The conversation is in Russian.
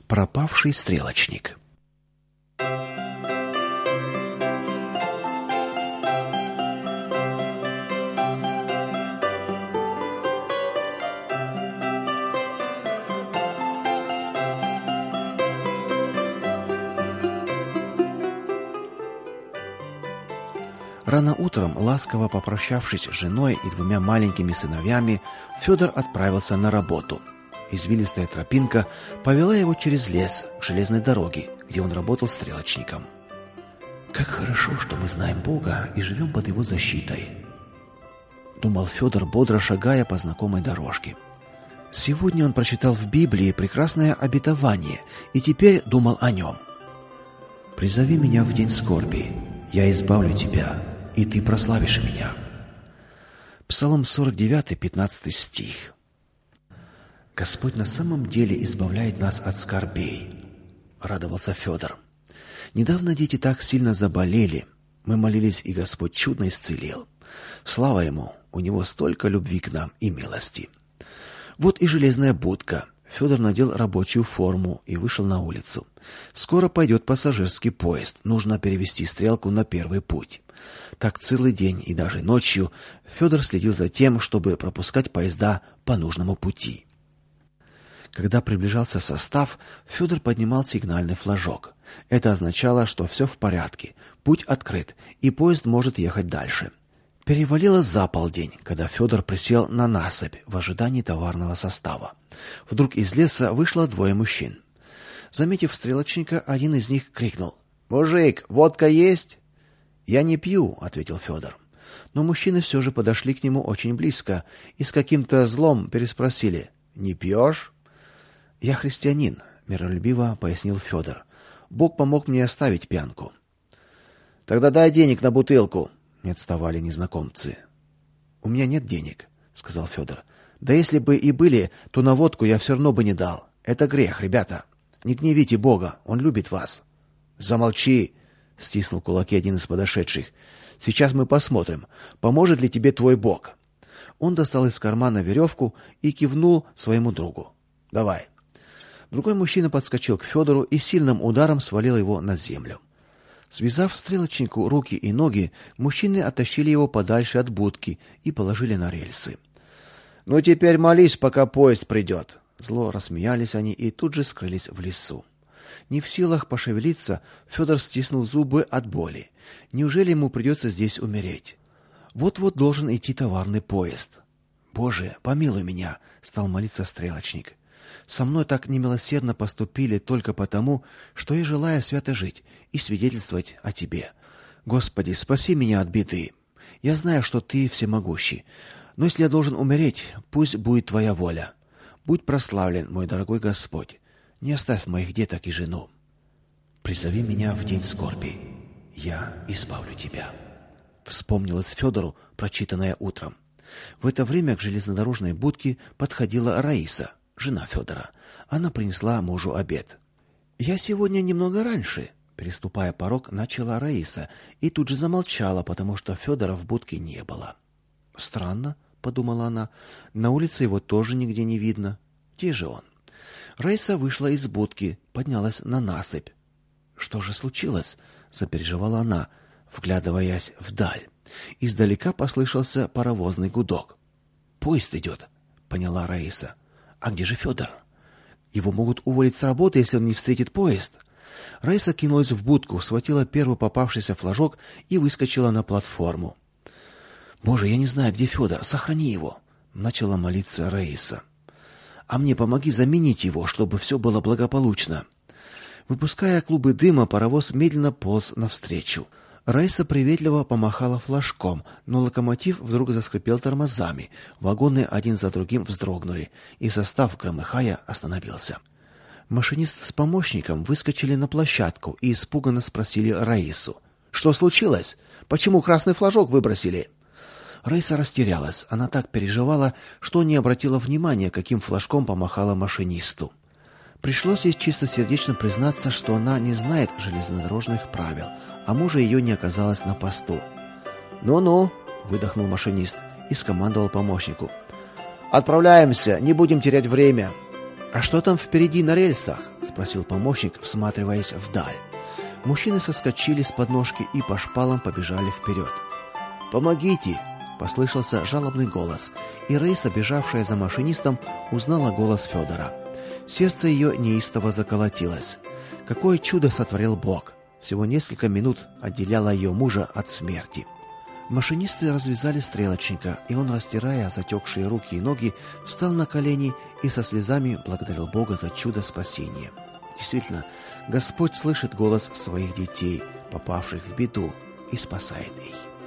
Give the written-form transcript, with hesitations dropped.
Пропавший стрелочник. Рано утром, ласково попрощавшись с женой и двумя маленькими сыновьями, Федор отправился на работу. Извилистая тропинка повела его через лес к железной дороге, где он работал стрелочником. Как хорошо, что мы знаем Бога и живем под его защитой, думал Федор, бодро шагая по знакомой дорожке. Сегодня он прочитал в Библии прекрасное обетование и теперь думал о нем. Призови меня в день скорби, я избавлю тебя, и ты прославишь меня. Псалом 49, 15 стих. Господь на самом деле избавляет нас от скорбей, радовался Федор. Недавно дети так сильно заболели. Мы молились, и Господь чудно исцелил. Слава ему, у него столько любви к нам и милости. Вот и железная будка. Федор надел рабочую форму и вышел на улицу. Скоро пойдет пассажирский поезд. Нужно перевести стрелку на первый путь. Так целый день и даже ночью Федор следил за тем, чтобы пропускать поезда по нужному пути. Когда приближался состав, Федор поднимал сигнальный флажок. Это означало, что все в порядке, путь открыт, и поезд может ехать дальше. Перевалило за полдень, когда Федор присел на насыпь в ожидании товарного состава. Вдруг из леса вышло двое мужчин. Заметив стрелочника, один из них крикнул: "Мужик, водка есть?" "Я не пью", ответил Федор. Но мужчины все же подошли к нему очень близко и с каким-то злом переспросили: "Не пьешь?" "Я христианин", миролюбиво пояснил Федор. "Бог помог мне оставить пьянку". "Тогда дай денег на бутылку", не отставали незнакомцы. "У меня нет денег", сказал Федор. "Да если бы и были, то на водку я все равно бы не дал. Это грех, ребята. Не гневите Бога, он любит вас". "Замолчи", стиснул кулаки один из подошедших. "Сейчас мы посмотрим, поможет ли тебе твой Бог". Он достал из кармана веревку и кивнул своему другу. "Давай". Другой мужчина подскочил к Федору и сильным ударом свалил его на землю. Связав стрелочнику руки и ноги, мужчины оттащили его подальше от будки и положили на рельсы. "Ну теперь молись, пока поезд придет». Зло рассмеялись они и тут же скрылись в лесу. Не в силах пошевелиться, Федор стиснул зубы от боли. Неужели ему придется здесь умереть? Вот-вот должен идти товарный поезд. "Боже, помилуй меня", стал молиться стрелочник. "Со мной так немилосердно поступили только потому, что я желаю свято жить и свидетельствовать о тебе. Господи, спаси меня от беды. Я знаю, что ты всемогущий, но если я должен умереть, пусть будет твоя воля. Будь прославлен, мой дорогой Господь. Не оставь моих деток и жену. Призови меня в день скорби, я избавлю тебя". Вспомнилось Федору прочитанное утром. В это время к железнодорожной будке подходила Раиса, жена Федора. Она принесла мужу обед. "Я сегодня немного раньше", переступая порог, начала Раиса и тут же замолчала, потому что Федора в будке не было. "Странно", подумала она. "На улице его тоже нигде не видно. Где же он?" Раиса вышла из будки, поднялась на насыпь. "Что же случилось?" запереживала она, вглядываясь вдаль. Издалека послышался паровозный гудок. "Поезд идет», — поняла Раиса. "А где же Федор? Его могут уволить с работы, если он не встретит поезд". Раиса кинулась в будку, схватила первый попавшийся флажок и выскочила на платформу. "Боже, я не знаю, где Федор, сохрани его", начала молиться Раиса. "А мне помоги заменить его, чтобы все было благополучно". Выпуская клубы дыма, паровоз медленно полз навстречу. Раиса приветливо помахала флажком, но локомотив вдруг заскрипел тормозами. Вагоны один за другим вздрогнули, и состав, громыхая, остановился. Машинист с помощником выскочили на площадку и испуганно спросили Раису: "Что случилось? Почему красный флажок выбросили?" Раиса растерялась. Она так переживала, что не обратила внимания, каким флажком помахала машинисту. Пришлось ей чистосердечно признаться, что она не знает железнодорожных правил, а мужа ее не оказалось на посту. "Ну-ну", выдохнул машинист и скомандовал помощнику: "Отправляемся, не будем терять время". "А что там впереди на рельсах?" спросил помощник, всматриваясь вдаль. Мужчины соскочили с подножки и по шпалам побежали вперед. «Помогите!» — послышался жалобный голос, и Раиса, бежавшая за машинистом, узнала голос Федора. Сердце ее неистово заколотилось. Какое чудо сотворил Бог! Всего несколько минут отделяло ее мужа от смерти. Машинисты развязали стрелочника, и он, растирая затекшие руки и ноги, встал на колени и со слезами благодарил Бога за чудо спасения. Действительно, Господь слышит голос своих детей, попавших в беду, и спасает их.